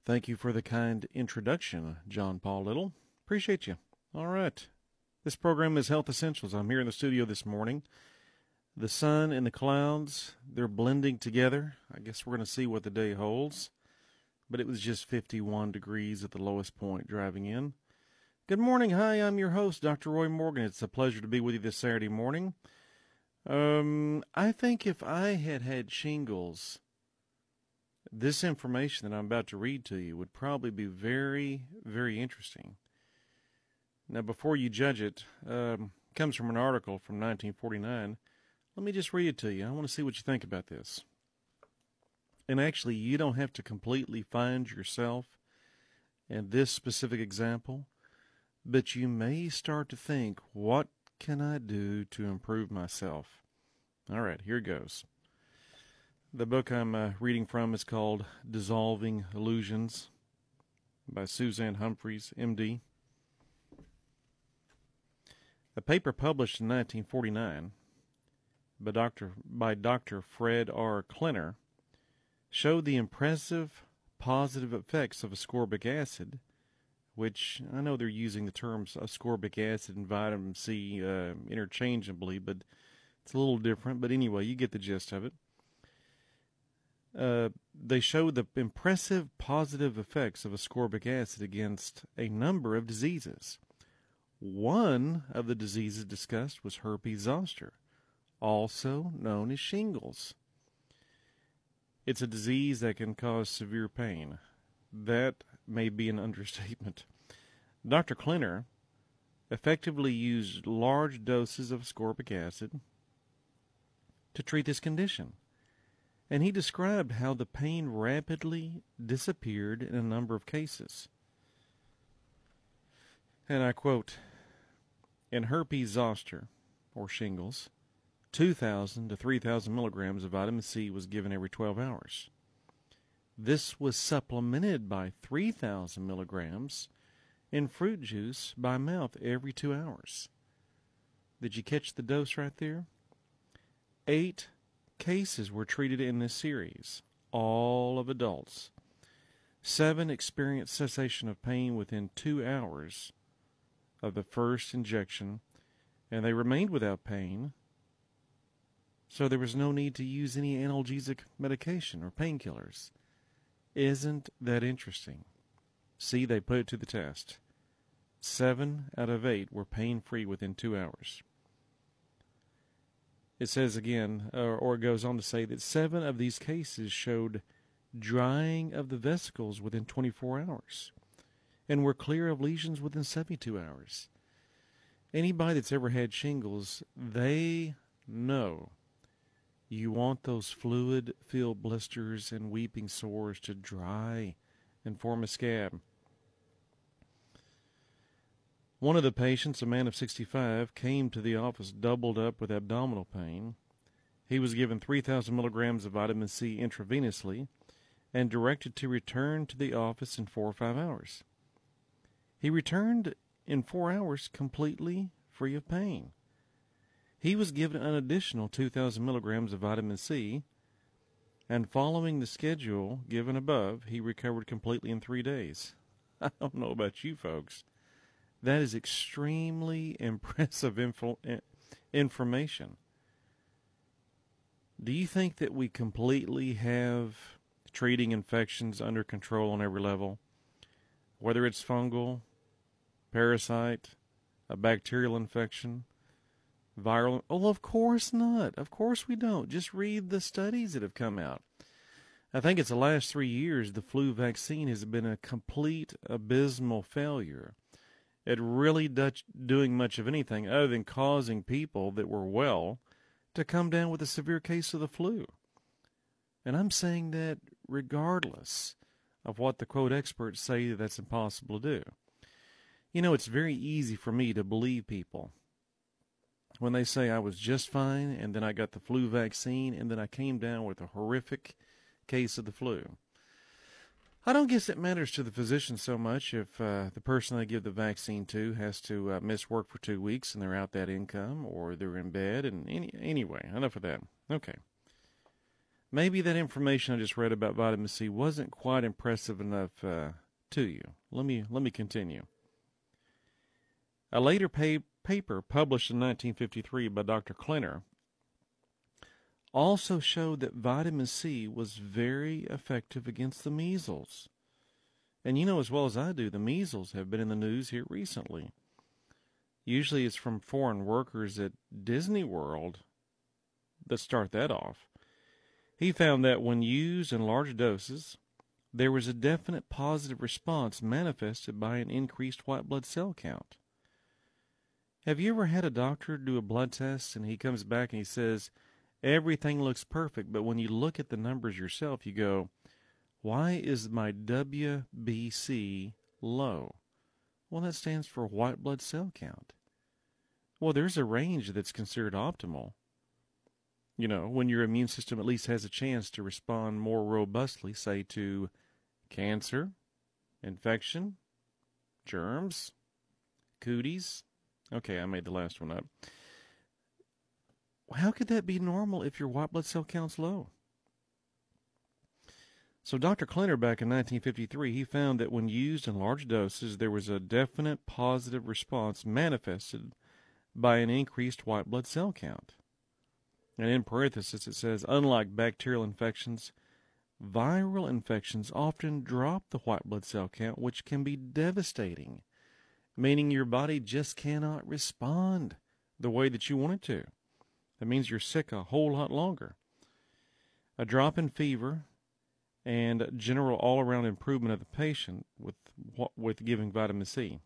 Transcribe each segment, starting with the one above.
Thank you for the kind introduction, John Paul Little. Appreciate you. All right. This program is Health Essentials. I'm here in the studio this morning. The sun and the clouds, they're blending together. I guess we're going to see what the day holds. But it was just 51 degrees at the lowest point driving in. Good morning. Hi, I'm your host, Dr. Roy Morgan. It's a pleasure to be with you this Saturday morning. I think if I had had shingles, this information that I'm about to read to you would probably be very, very interesting. Now, before you judge it, comes from an article from 1949. Let me just read it to you. I want to see what you think about this. And actually, you don't have to completely find yourself in this specific example, but you may start to think, what can I do to improve myself? All right, here goes. The book I'm reading from is called Dissolving Illusions by Suzanne Humphries, M.D. A paper published in 1949 by Dr. Fred R. Klenner showed the impressive positive effects of ascorbic acid, which I know they're using the terms ascorbic acid and vitamin C interchangeably, but it's a little different. But anyway, you get the gist of it. They showed the impressive positive effects of ascorbic acid against a number of diseases. One of the diseases discussed was herpes zoster, also known as shingles. It's a disease that can cause severe pain. That may be an understatement. Dr. Klenner effectively used large doses of ascorbic acid to treat this condition, and he described how the pain rapidly disappeared in a number of cases. And I quote, "In herpes zoster, or shingles, 2,000 to 3,000 milligrams of vitamin C was given every 12 hours. This was supplemented by 3,000 milligrams in fruit juice by mouth every 2 hours." Did you catch the dose right there? 8 cases were treated in this series, all of adults. 7 experienced cessation of pain within 2 hours of the first injection, and they remained without pain, so there was no need to use any analgesic medication or painkillers. Isn't that interesting? See, they put it to the test. 7 out of 8 were pain-free within 2 hours. It says again, or it goes on to say that 7 of these cases showed drying of the vesicles within 24 hours and were clear of lesions within 72 hours. Anybody that's ever had shingles, they know you want those fluid-filled blisters and weeping sores to dry and form a scab. One of the patients, a man of 65, came to the office doubled up with abdominal pain. He was given 3,000 milligrams of vitamin C intravenously and directed to return to the office in 4 or 5 hours. He returned in 4 hours completely free of pain. He was given an additional 2,000 milligrams of vitamin C, and following the schedule given above, he recovered completely in 3 days. I don't know about you folks. That is extremely impressive information. Do you think that we completely have treating infections under control on every level? Whether it's fungal, parasite, a bacterial infection, viral? Oh, of course not. Of course we don't. Just read the studies that have come out. I think it's the last 3 years the flu vaccine has been a complete abysmal failure at really doing much of anything other than causing people that were well to come down with a severe case of the flu. And I'm saying that regardless of what the quote experts say that's impossible to do. You know, it's very easy for me to believe people when they say I was just fine and then I got the flu vaccine and then I came down with a horrific case of the flu. I don't guess it matters to the physician so much if the person they give the vaccine to has to miss work for 2 weeks and they're out that income or they're in bed. And anyway, enough of that. Okay. Maybe that information I just read about vitamin C wasn't quite impressive enough to you. Let me continue. A later paper published in 1953 by Dr. Klenner also showed that vitamin C was very effective against the measles. And you know as well as I do, the measles have been in the news here recently. Usually it's from foreign workers at Disney World that start that off. He found that when used in large doses, there was a definite positive response manifested by an increased white blood cell count. Have you ever had a doctor do a blood test and he comes back and he says, everything looks perfect, but when you look at the numbers yourself, you go, why is my WBC low? Well, that stands for white blood cell count. Well, there's a range that's considered optimal. You know, when your immune system at least has a chance to respond more robustly, say, to cancer, infection, germs, cooties. Okay, I made the last one up. How could that be normal if your white blood cell count's low? So Dr. Klenner, back in 1953, he found that when used in large doses, there was a definite positive response manifested by an increased white blood cell count. And in parenthesis, it says, unlike bacterial infections, viral infections often drop the white blood cell count, which can be devastating, meaning your body just cannot respond the way that you want it to. That means you're sick a whole lot longer. A drop in fever and general all-around improvement of the patient with giving vitamin C.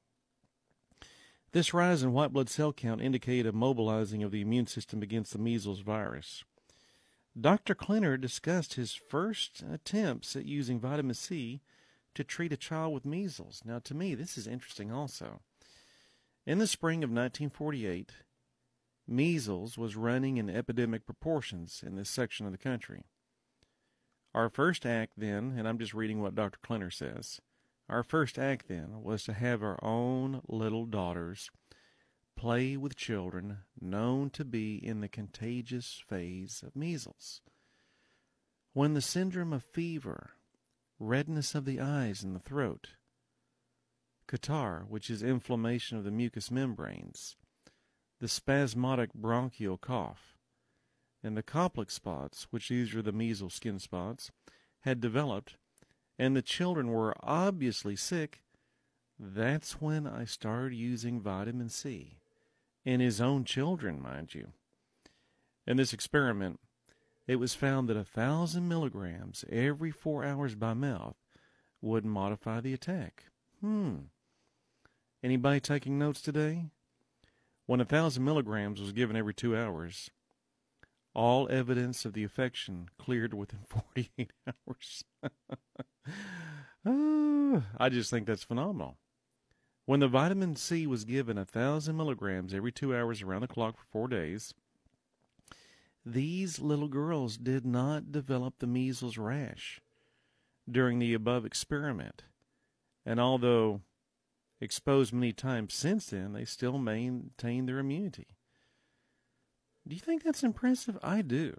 This rise in white blood cell count indicated a mobilizing of the immune system against the measles virus. Dr. Klenner discussed his first attempts at using vitamin C to treat a child with measles. Now, to me, this is interesting also. In the spring of 1948, measles was running in epidemic proportions in this section of the country. Our first act then, and I'm just reading what Dr. Klenner says, our first act then was to have our own little daughters play with children known to be in the contagious phase of measles. When the syndrome of fever, redness of the eyes and the throat, catarrh, which is inflammation of the mucous membranes, the spasmodic bronchial cough, and the complex spots, which these are the measles skin spots, had developed, and the children were obviously sick, that's when I started using vitamin C. In his own children, mind you. In this experiment, it was found that 1,000 milligrams every 4 hours by mouth would modify the attack. Anybody taking notes today? When 1,000 milligrams was given every 2 hours, all evidence of the infection cleared within 48 hours. I just think that's phenomenal. When the vitamin C was given 1,000 milligrams every 2 hours around the clock for 4 days, these little girls did not develop the measles rash during the above experiment. And although exposed many times since then, they still maintain their immunity. Do you think that's impressive? I do.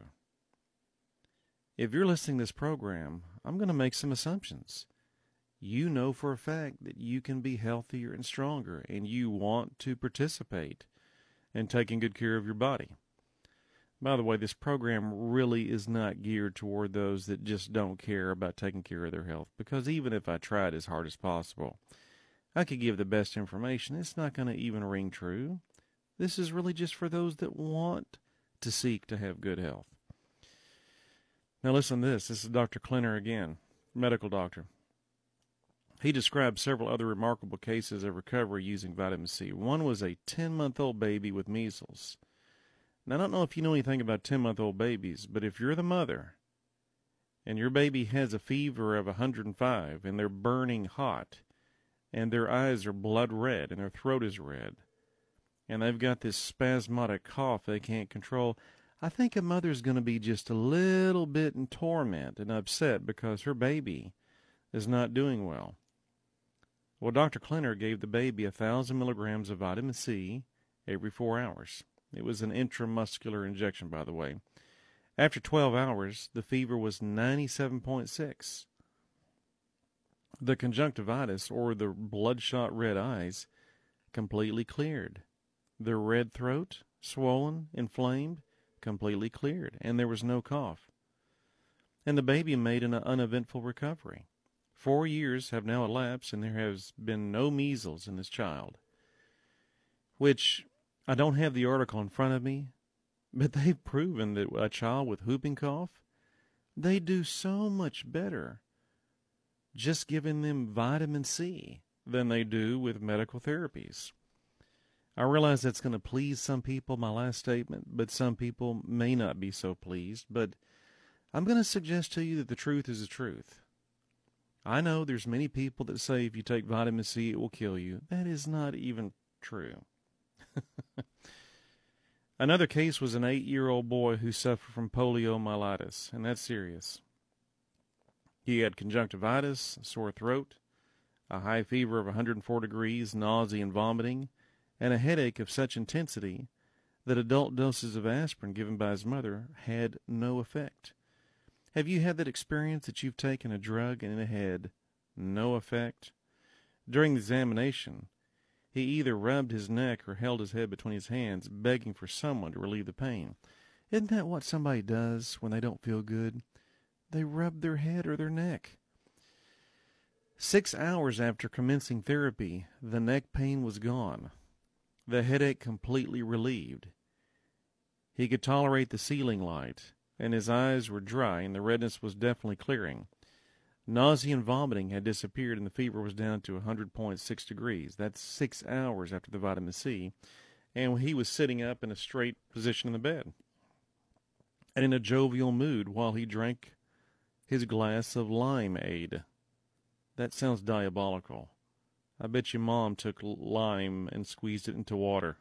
If you're listening to this program, I'm going to make some assumptions. You know for a fact that you can be healthier and stronger, and you want to participate in taking good care of your body. By the way, this program really is not geared toward those that just don't care about taking care of their health, because even if I tried as hard as possible, I could give the best information. It's not going to even ring true. This is really just for those that want to seek to have good health. Now listen to this. This is Dr. Klenner again, medical doctor. He described several other remarkable cases of recovery using vitamin C. One was a 10-month-old baby with measles. Now, I don't know if you know anything about 10-month-old babies, but if you're the mother and your baby has a fever of 105 and they're burning hot and their eyes are blood red and their throat is red and they've got this spasmodic cough they can't control, I think a mother's going to be just a little bit in torment and upset because her baby is not doing well. Well, Dr. Klenner gave the baby 1,000 milligrams of vitamin C every 4 hours. It was an intramuscular injection, by the way. After 12 hours, the fever was 97.6. The conjunctivitis, or the bloodshot red eyes, completely cleared. The red throat, swollen, inflamed, completely cleared, and there was no cough. And the baby made an uneventful recovery. 4 years have now elapsed, and there has been no measles in this child. Which, I don't have the article in front of me, but they've proven that a child with whooping cough, they do so much better just giving them vitamin C than they do with medical therapies. I realize that's going to please some people, my last statement, but some people may not be so pleased. But I'm going to suggest to you that the truth is the truth. I know there's many people that say if you take vitamin C, it will kill you. That is not even true. Another case was an 8-year-old boy who suffered from poliomyelitis, and that's serious. He had conjunctivitis, a sore throat, a high fever of 104 degrees, nausea and vomiting, and a headache of such intensity that adult doses of aspirin given by his mother had no effect. Have you had that experience that you've taken a drug and it had no effect? During the examination, he either rubbed his neck or held his head between his hands, begging for someone to relieve the pain. Isn't that what somebody does when they don't feel good? They rub their head or their neck. 6 hours after commencing therapy, the neck pain was gone. The headache completely relieved. He could tolerate the ceiling light, and his eyes were dry, and the redness was definitely clearing. Nausea and vomiting had disappeared, and the fever was down to 100.6 degrees. That's 6 hours after the vitamin C, and he was sitting up in a straight position in the bed and in a jovial mood while he drank his glass of limeade. That sounds diabolical. I bet your mom took lime and squeezed it into water.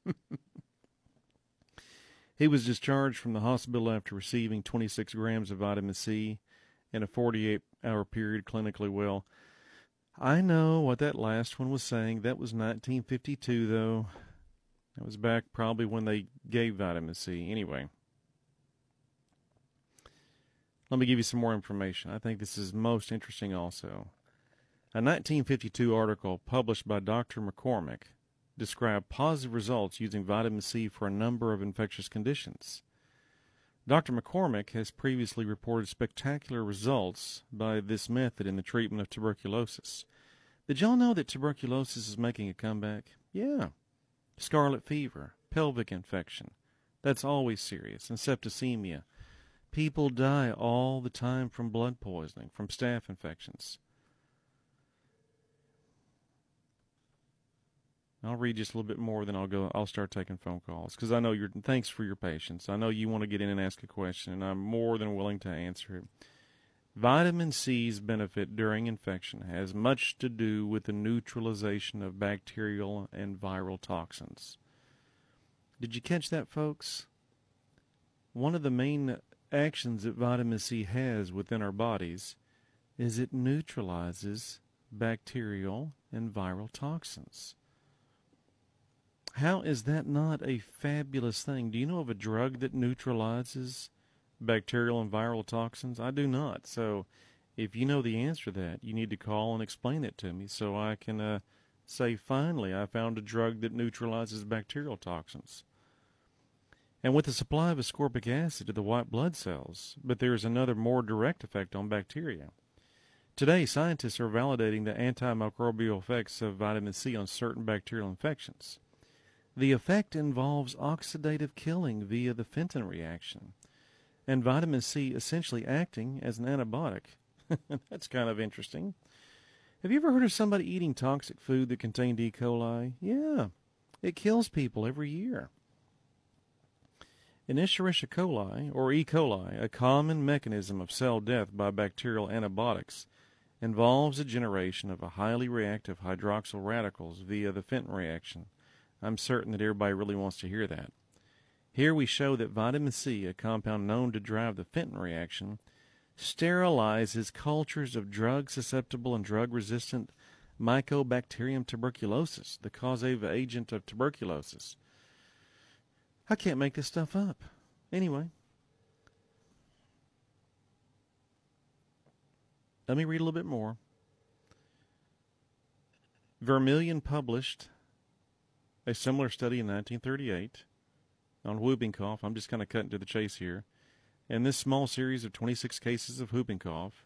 He was discharged from the hospital after receiving 26 grams of vitamin C in a 48-hour period clinically well. I know what that last one was saying. That was 1952, though. That was back probably when they gave vitamin C. Anyway, let me give you some more information. I think this is most interesting also. A 1952 article published by Dr. McCormick described positive results using vitamin C for a number of infectious conditions. Dr. McCormick has previously reported spectacular results by this method in the treatment of tuberculosis. Did y'all know that tuberculosis is making a comeback? Yeah. Scarlet fever, pelvic infection. That's always serious. And septicemia. People die all the time from blood poisoning, from staph infections. I'll read just a little bit more, then I'll start taking phone calls, because I know thanks for your patience. I know you want to get in and ask a question, and I'm more than willing to answer it. Vitamin C's benefit during infection has much to do with the neutralization of bacterial and viral toxins. Did you catch that, folks? One of the main actions that vitamin C has within our bodies is it neutralizes bacterial and viral toxins. How is that not a fabulous thing? Do you know of a drug that neutralizes bacterial and viral toxins? I do not. So if you know the answer to that, you need to call and explain it to me so I can say, finally, I found a drug that neutralizes bacterial toxins. And with the supply of ascorbic acid to the white blood cells, but there is another more direct effect on bacteria. Today, scientists are validating the antimicrobial effects of vitamin C on certain bacterial infections. The effect involves oxidative killing via the Fenton reaction, and vitamin C essentially acting as an antibiotic. That's kind of interesting. Have you ever heard of somebody eating toxic food that contained E. coli? Yeah, it kills people every year. In Escherichia coli, or E. coli, a common mechanism of cell death by bacterial antibiotics, involves the generation of a highly reactive hydroxyl radicals via the Fenton reaction. I'm certain that everybody really wants to hear that. Here we show that vitamin C, a compound known to drive the Fenton reaction, sterilizes cultures of drug-susceptible and drug-resistant Mycobacterium tuberculosis, the causative agent of tuberculosis. I can't make this stuff up. Anyway, let me read a little bit more. Vermillion published a similar study in 1938 on whooping cough. I'm just kind of cutting to the chase here. In this small series of 26 cases of whooping cough,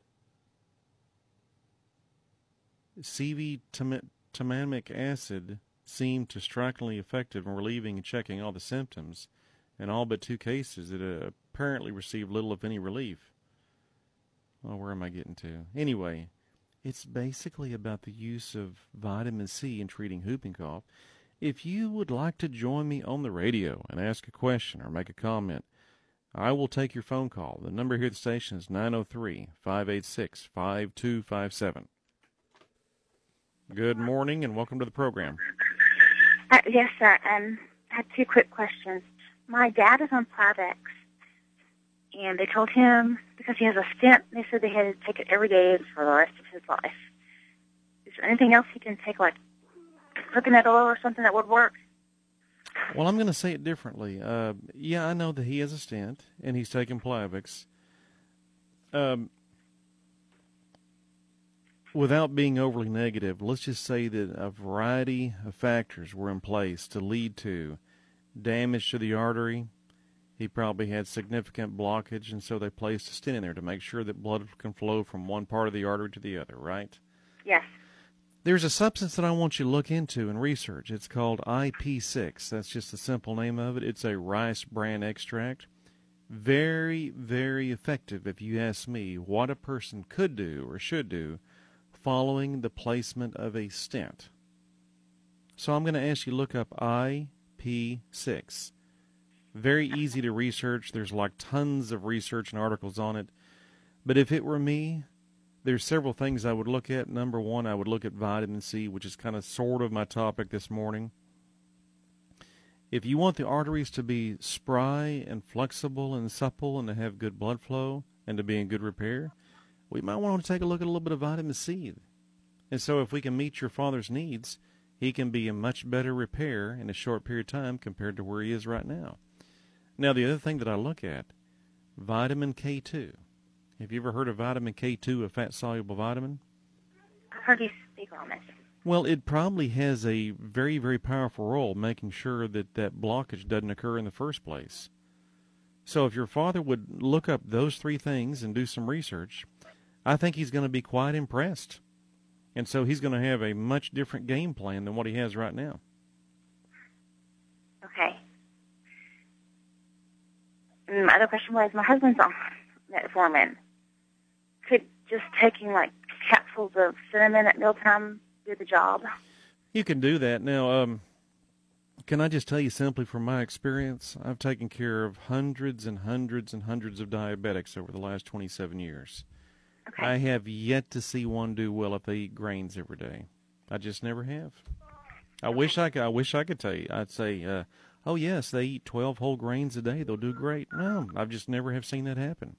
CV-tamamic acid seemed to strikingly effective in relieving and checking all the symptoms. In all but 2 cases, it apparently received little, if any, relief. Oh, where am I getting to? Anyway, it's basically about the use of vitamin C in treating whooping cough. If you would like to join me on the radio and ask a question or make a comment, I will take your phone call. The number here at the station is 903-586-5257. Good morning and welcome to the program. Yes, sir. I have 2 quick questions. My dad is on Plavix, and they told him because he has a stent, they said they had to take it every day for the rest of his life. Is there anything else he can take, like coconut oil or something that would work? Well, I'm going to say it differently. Yeah, I know that he has a stent, and he's taking Plavix. Without being overly negative, let's just say that a variety of factors were in place to lead to damage to the artery. He probably had significant blockage, and so they placed a stent in there to make sure that blood can flow from one part of the artery to the other, right? Yes. There's a substance that I want you to look into and research. It's called IP6. That's just the simple name of it. It's a rice bran extract. Very, very effective, if you ask me, what a person could do or should do following the placement of a stent. So I'm going to ask you to look up IP6. Very easy to research. There's like tons of research and articles on it. But if it were me, there's several things I would look at. Number one, I would look at vitamin C, which is kind of sort of my topic this morning. If you want the arteries to be spry and flexible and supple and to have good blood flow and to be in good repair, we might want to take a look at a little bit of vitamin C. And so if we can meet your father's needs, he can be in much better repair in a short period of time compared to where he is right now. Now, the other thing that I look at, vitamin K2. Have you ever heard of vitamin K2, a fat-soluble vitamin? I've heard you speak on it. Well, it probably has a very, very powerful role making sure that that blockage doesn't occur in the first place. So if your father would look up those 3 things and do some research, I think he's going to be quite impressed. And so he's going to have a much different game plan than what he has right now. Okay. My other question was, my husband's on metformin. Could just taking like capsules of cinnamon at mealtime do the job? You can do that. Now, can I just tell you simply from my experience, I've taken care of hundreds and hundreds and hundreds of diabetics over the last 27 years. Okay. I have yet to see one do well if they eat grains every day. I just never have. I wish I could tell you. I'd say, oh yes, they eat 12 whole grains a day. They'll do great. No, I've just never have seen that happen.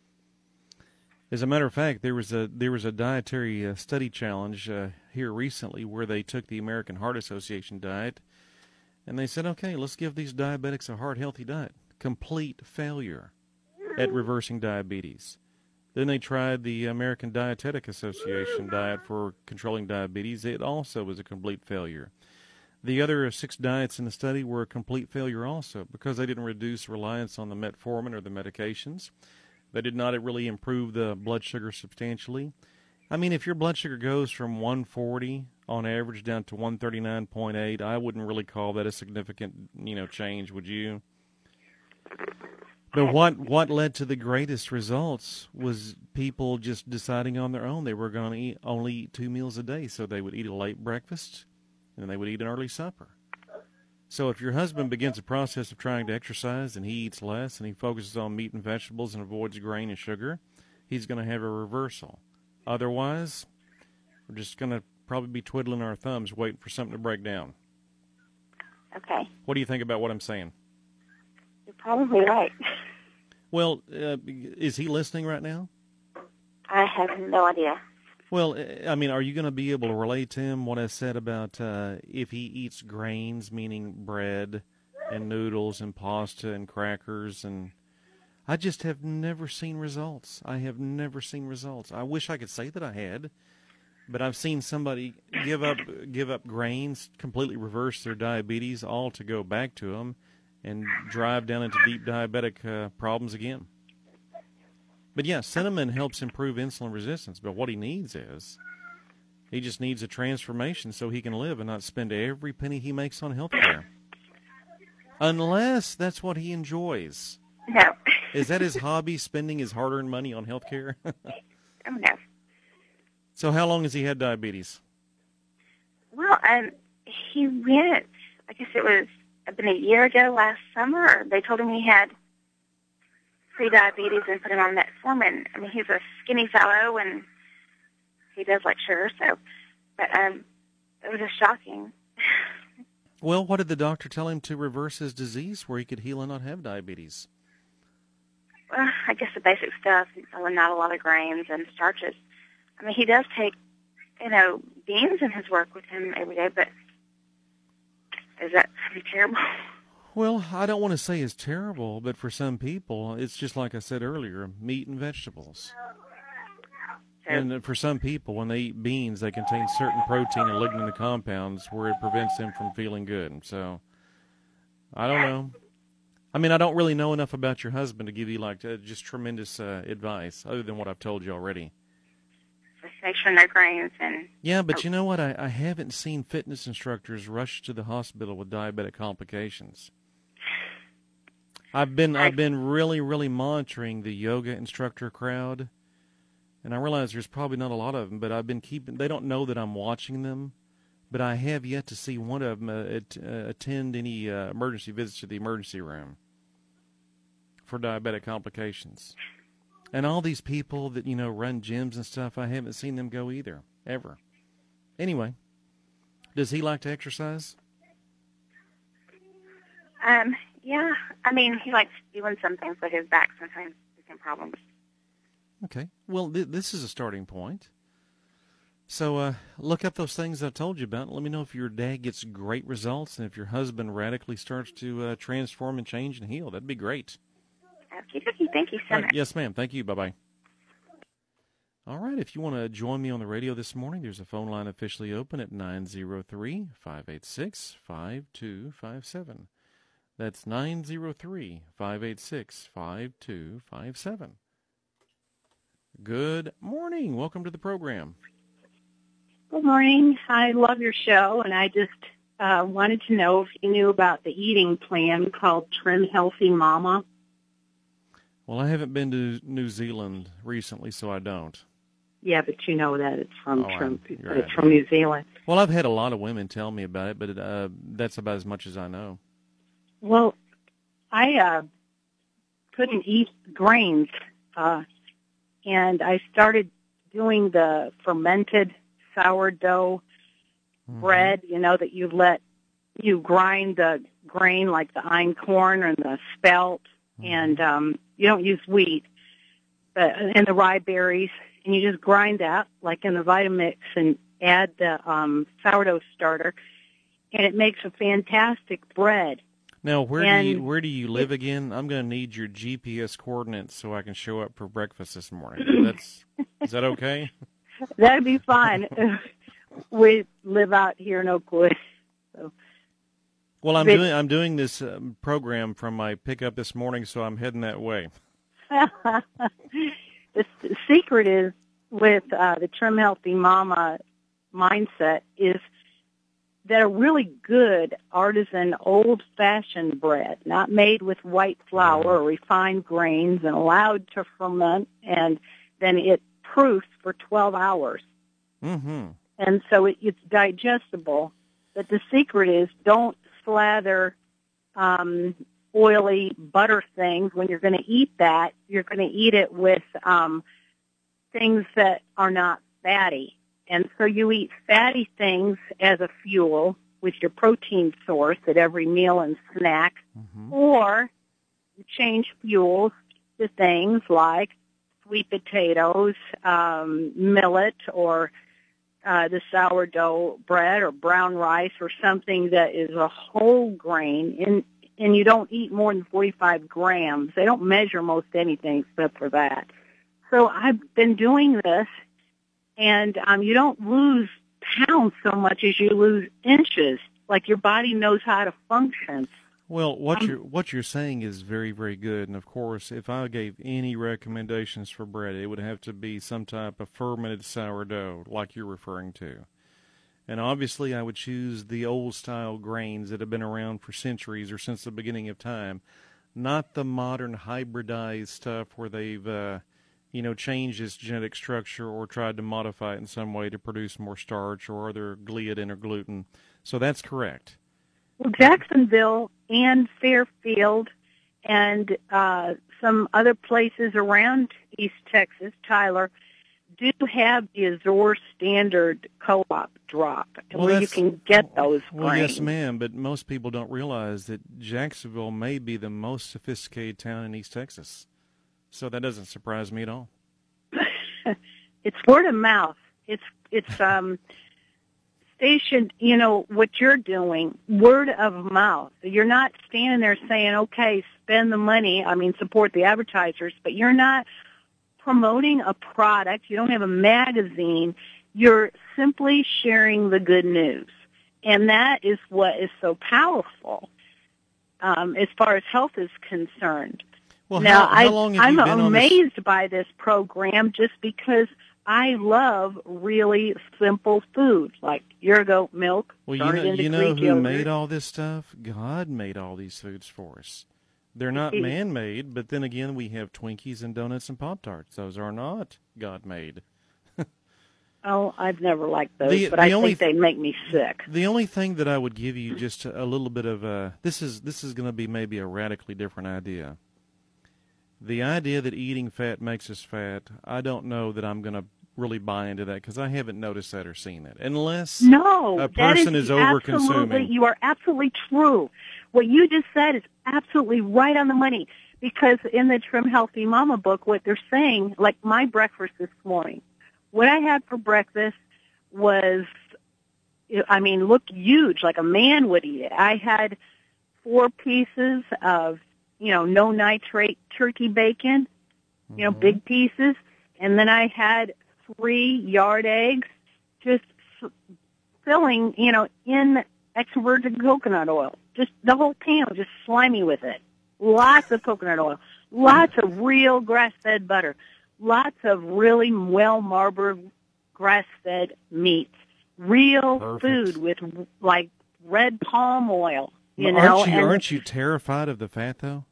As a matter of fact, there was a dietary study challenge here recently where they took the American Heart Association diet, and they said, okay, let's give these diabetics a heart-healthy diet. Complete failure at reversing diabetes. Then they tried the American Dietetic Association diet for controlling diabetes. It also was a complete failure. The other 6 diets in the study were a complete failure also because they didn't reduce reliance on the metformin or the medications. They did not really improve the blood sugar substantially. I mean, if your blood sugar goes from 140 on average down to 139.8, I wouldn't really call that a significant, change, would you? But what led to the greatest results was people just deciding on their own they were going to only eat 2 meals a day. So they would eat a late breakfast and they would eat an early supper. So if your husband begins a process of trying to exercise and he eats less and he focuses on meat and vegetables and avoids grain and sugar, he's going to have a reversal. Otherwise, we're just going to probably be twiddling our thumbs waiting for something to break down. Okay. What do you think about what I'm saying? You're probably right. Well, is he listening right now? I have no idea. Well, I mean, are you going to be able to relate to him what I said about if he eats grains, meaning bread and noodles and pasta and crackers? And I just have never seen results. I have never seen results. I wish I could say that I had, but I've seen somebody give up grains, completely reverse their diabetes, all to go back to them and drive down into deep diabetic problems again. But yeah, cinnamon helps improve insulin resistance, but what he needs is he just needs a transformation so he can live and not spend every penny he makes on health care. Unless that's what he enjoys. No. Is that his hobby, spending his hard-earned money on health care? Oh, no. So how long has he had diabetes? Well, he went, I guess it was been a year ago last summer. They told him he had pre-diabetes and put him on metformin. I mean, he's a skinny fellow, and he does like sugar, so, but it was just shocking. Well, what did the doctor tell him to reverse his disease where he could heal and not have diabetes? Well, I guess the basic stuff, not a lot of grains and starches. I mean, he does take, beans in his work with him every day, but is that terrible? Well, I don't want to say it's terrible, but for some people, it's just like I said earlier, meat and vegetables. And for some people, when they eat beans, they contain certain protein and lignin compounds where it prevents them from feeling good. So, I don't know. I mean, I don't really know enough about your husband to give you, just tremendous advice, other than what I've told you already. Just make sure no grains and... Yeah, but you know what? I haven't seen fitness instructors rush to the hospital with diabetic complications. I've been really, really monitoring the yoga instructor crowd, and I realize there's probably not a lot of them, but I've been they don't know that I'm watching them, but I have yet to see one of them attend any emergency visits to the emergency room for diabetic complications. And all these people that, run gyms and stuff, I haven't seen them go either, ever. Anyway, does he like to exercise? Yeah. I mean, he likes doing some things, but his back sometimes has some problems. Okay. Well, this is a starting point. So look up those things I told you about. Let me know if your dad gets great results and if your husband radically starts to transform and change and heal. That'd be great. Okay, thank you so much. Yes, ma'am. Thank you. Bye-bye. All right. If you want to join me on the radio this morning, there's a phone line officially open at 903-586-5257. That's 903-586-5257. Good morning. Welcome to the program. Good morning. I love your show, and I just wanted to know if you knew about the eating plan called Trim Healthy Mama. Well, I haven't been to New Zealand recently, so I don't. Yeah, but you know that it's from right. from New Zealand. Well, I've had a lot of women tell me about it, but that's about as much as I know. Well, I couldn't eat grains, and I started doing the fermented sourdough bread, that you grind the grain like the einkorn and the spelt, and you don't use wheat, and the rye berries, and you just grind that like in the Vitamix and add the sourdough starter, and it makes a fantastic bread. Now, where do you live again? I'm going to need your GPS coordinates so I can show up for breakfast this morning. Is that okay? That'd be fine. We live out here in Oakwood. So. Well, I'm doing this program from my pickup this morning, so I'm heading that way. The secret is with the Trim Healthy Mama mindset is that a really good artisan old-fashioned bread, not made with white flour or refined grains and allowed to ferment, and then it proofs for 12 hours. Mm-hmm. And so it's digestible. But the secret is don't slather oily butter things. When you're going to eat that, you're going to eat it with things that are not fatty. And so you eat fatty things as a fuel with your protein source at every meal and snack, or you change fuels to things like sweet potatoes, millet, or the sourdough bread or brown rice or something that is a whole grain and you don't eat more than 45 grams. They don't measure most anything except for that. So I've been doing this, and you don't lose pounds so much as you lose inches. Like your body knows how to function. Well, what you're saying is very, very good. And of course, if I gave any recommendations for bread, it would have to be some type of fermented sourdough, like you're referring to. And obviously, I would choose the old-style grains that have been around for centuries or since the beginning of time, not the modern hybridized stuff where they've, changed its genetic structure or tried to modify it in some way to produce more starch or other gliadin or gluten. So that's correct. Well, Jacksonville and Fairfield and some other places around East Texas, Tyler, do have the Azor Standard Co-op drop, where you can get those grains. Well, yes, ma'am, but most people don't realize that Jacksonville may be the most sophisticated town in East Texas. So that doesn't surprise me at all. It's word of mouth. It's stationed, what you're doing, word of mouth. You're not standing there saying, okay, spend the money, support the advertisers, but you're not promoting a product. You don't have a magazine. You're simply sharing the good news. And that is what is so powerful as far as health is concerned. Well, now, how long have I'm you been amazed by this program just because I love really simple food, like Yergo milk. Well, you know who made all this stuff? God made all these foods for us. They're not man-made, but then again, we have Twinkies and donuts and Pop-Tarts. Those are not God-made. Oh, I've never liked those, but I think they make me sick. The only thing that I would give you just a little bit of this is going to be maybe a radically different idea. The idea that eating fat makes us fat, I don't know that I'm going to really buy into that because I haven't noticed that or seen that. Unless a person is over-consuming. You are absolutely true. What you just said is absolutely right on the money because in the Trim Healthy Mama book, what they're saying, like my breakfast this morning, what I had for breakfast was, looked huge, like a man would eat it. I had 4 pieces of no nitrate turkey bacon, big pieces. And then I had 3 yard eggs, just filling, in extra virgin coconut oil. Just the whole pan was just slimy with it. Lots of coconut oil. Lots of real grass-fed butter. Lots of really well-marbled grass-fed meats. Real food with, like, red palm oil. Aren't you terrified of the fat, though?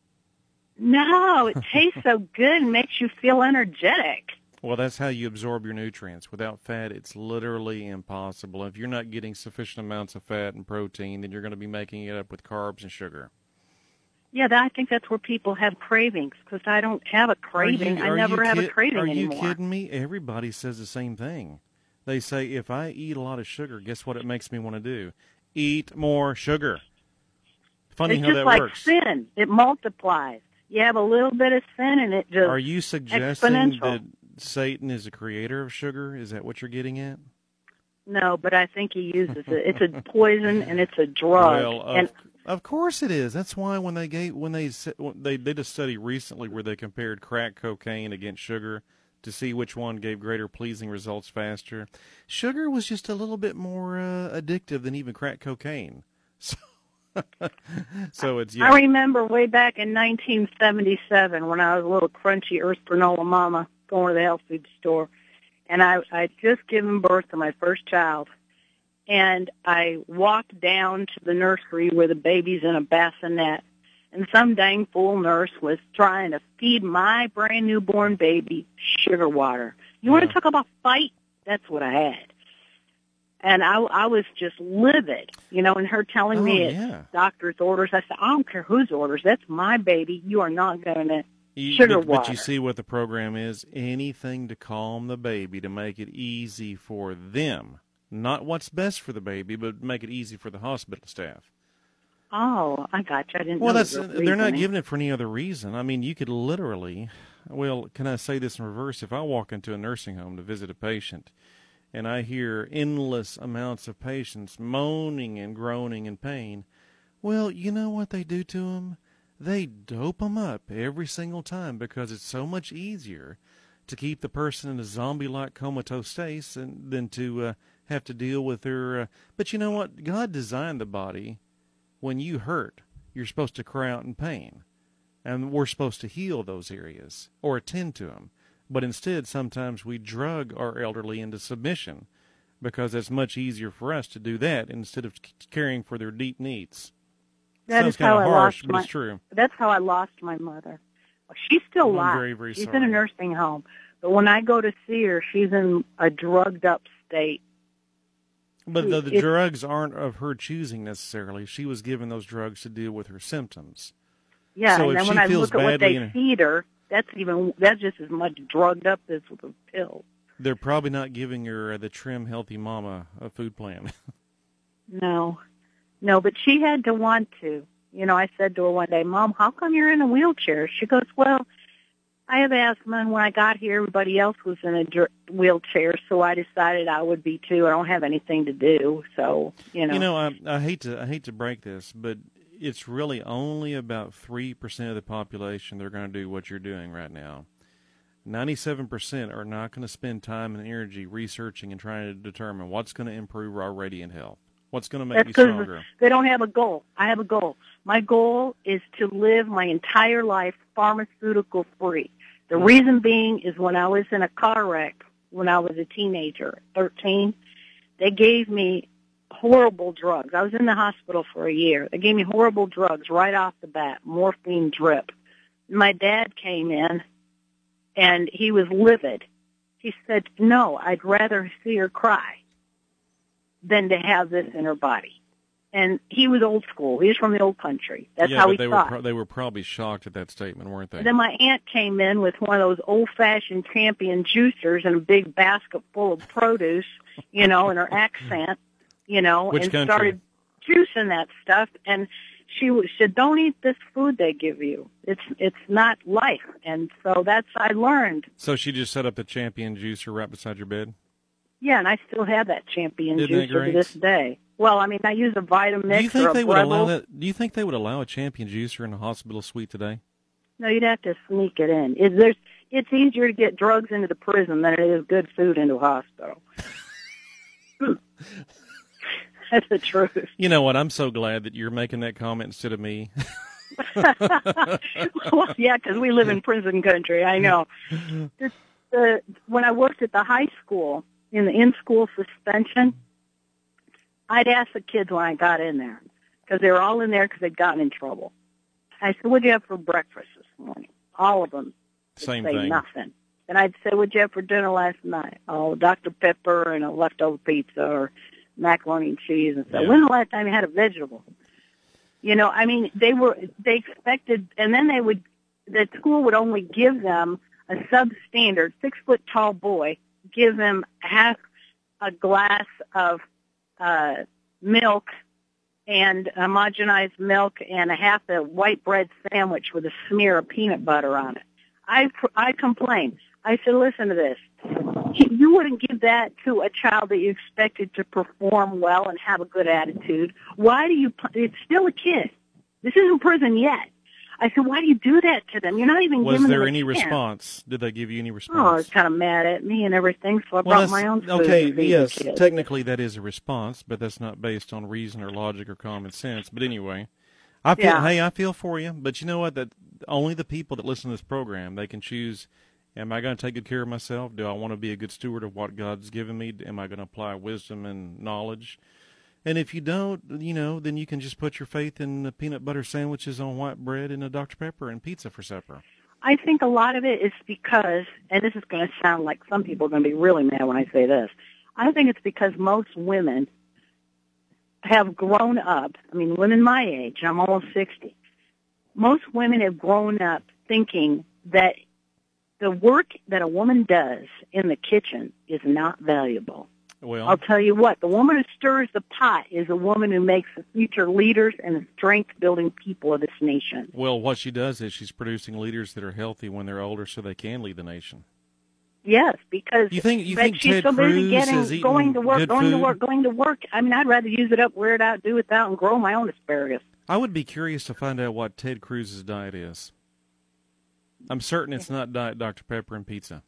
No, it tastes so good and makes you feel energetic. Well, that's how you absorb your nutrients. Without fat, it's literally impossible. If you're not getting sufficient amounts of fat and protein, then you're going to be making it up with carbs and sugar. Yeah, I think that's where people have cravings, because I don't have a craving. I never have a craving anymore. Are you kidding me? Everybody says the same thing. They say, if I eat a lot of sugar, guess what it makes me want to do? Eat more sugar. Funny how that works. It's just like sin. It multiplies. You have a little bit of sin, and it just Are you suggesting that Satan is a creator of sugar? Is that what you're getting at? No, but I think he uses it. It's a poison and it's a drug. Well, of course it is. That's why when they did a study recently where they compared crack cocaine against sugar to see which one gave greater pleasing results faster, sugar was just a little bit more addictive than even crack cocaine. So it's. Yeah. I remember way back in 1977 when I was a little crunchy earth granola mama going to the health food store, and I'd just given birth to my first child, and I walked down to the nursery where the baby's in a bassinet, and some dang fool nurse was trying to feed my brand newborn baby sugar water. You want to talk about fight? That's what I had. And I was just livid, and her telling me it's doctor's orders. I said, I don't care whose orders. That's my baby. You are not going to sugar water. But you see what the program is? Anything to calm the baby, to make it easy for them. Not what's best for the baby, but make it easy for the hospital staff. Oh, I got you. I didn't know they're not giving it for any other reason. I mean, you could literally, can I say this in reverse? If I walk into a nursing home to visit a patient, and I hear endless amounts of patients moaning and groaning in pain, Well, you know what they do to them? They dope them up every single time because it's so much easier to keep the person in a zombie-like comatose state than to have to deal with their... But you know what? God designed the body. When you hurt, you're supposed to cry out in pain. And we're supposed to heal those areas or attend to them. But instead, sometimes we drug our elderly into submission because it's much easier for us to do that instead of caring for their deep needs. That Sounds is kind how of I harsh, lost but my. it's true. That's how I lost my mother. She's still I'm alive. very, very She's sorry. in a nursing home, but when I go to see her, she's in a drugged up state. But the drugs aren't of her choosing necessarily. She was given those drugs to deal with her symptoms. Yeah, So and if then she when I feels look at what badly they feed her, that's just as much drugged up as with a pill. They're probably not giving her the Trim Healthy Mama food plan. No, but she had to want to. I said to her one day, Mom, how come you're in a wheelchair? She goes, well, I have asthma, and when I got here, everybody else was in a wheelchair, so I decided I would be too. I don't have anything to do, so, I hate to break this, but it's really only about 3% of the population that are going to do what you're doing right now. 97% are not going to spend time and energy researching and trying to determine what's going to improve our radiant health. What's going to make me stronger? They don't have a goal. I have a goal. My goal is to live my entire life pharmaceutical free. The reason being is when I was in a car wreck when I was a teenager, 13, they gave me horrible drugs. I was in the hospital for a year. They gave me horrible drugs right off the bat, morphine drip. My dad came in, and he was livid. He said, no, I'd rather see her cry than to have this in her body. And he was old school. He was from the old country. That's how he thought. They were probably shocked at that statement, weren't they? And then my aunt came in with one of those old-fashioned Champion juicers and a big basket full of produce, and her accent, Which and country? started juicing that stuff. And she said, don't eat this food they give you. It's not life. And so I learned. So she just set up the Champion juicer right beside your bed? Yeah, and I still have that Champion Isn't that juicer great? to this day. Well, I mean, I use a Vitamix Do you think or a they would allow Breville. that? Do you think they would allow a Champion juicer in a hospital suite today? No, you'd have to sneak it in. It's easier to get drugs into the prison than it is good food into a hospital. That's the truth. You know what? I'm so glad that you're making that comment instead of me. Well, yeah, because we live in prison country. I know. When I worked at the high school, in the in-school suspension, I'd ask the kids when I got in there, because they were all in there because they'd gotten in trouble. I said, what'd you have for breakfast this morning? All of them would Same say thing. nothing. And I'd say, what'd you have for dinner last night? Oh, Dr. Pepper and a leftover pizza or macaroni and cheese. And so, Yeah. when's the last time you had a vegetable? I mean, they expected, and then the school would only give them a substandard 6-foot-tall boy, give them half a glass of milk and homogenized milk and a half a white bread sandwich with a smear of peanut butter on it. I complained. I said, listen to this. You wouldn't give that to a child that you expected to perform well and have a good attitude. Why do you, it's still a kid. This isn't prison yet. I said, why do you do that to them? You're not even giving them a chance. Was there any response? Did they give you any response? Oh, it's kind of mad at me and everything, so I brought my own food. Okay, to feed yes, the kids. technically that is a response, but that's not based on reason or logic or common sense. But anyway, I feel for you. But you know what? That only the people that listen to this program, they can choose, am I going to take good care of myself? Do I want to be a good steward of what God's given me? Am I going to apply wisdom and knowledge? And if you don't, then you can just put your faith in the peanut butter sandwiches on white bread and a Dr. Pepper and pizza for supper. I think a lot of it is because, and this is going to sound like some people are going to be really mad when I say this, I think it's because most women have grown up, women my age, I'm almost 60, most women have grown up thinking that the work that a woman does in the kitchen is not valuable. Well, I'll tell you what, the woman who stirs the pot is a woman who makes the future leaders and the strength-building people of this nation. Well, what she does is she's producing leaders that are healthy when they're older so they can lead the nation. Yes, because You think but she's Ted so busy Cruz is eating going to work, good going to food? work, going to work. I mean, I'd rather use it up, wear it out, do without, and grow my own asparagus. I would be curious to find out what Ted Cruz's diet is. I'm certain it's not Diet Dr. Pepper and pizza.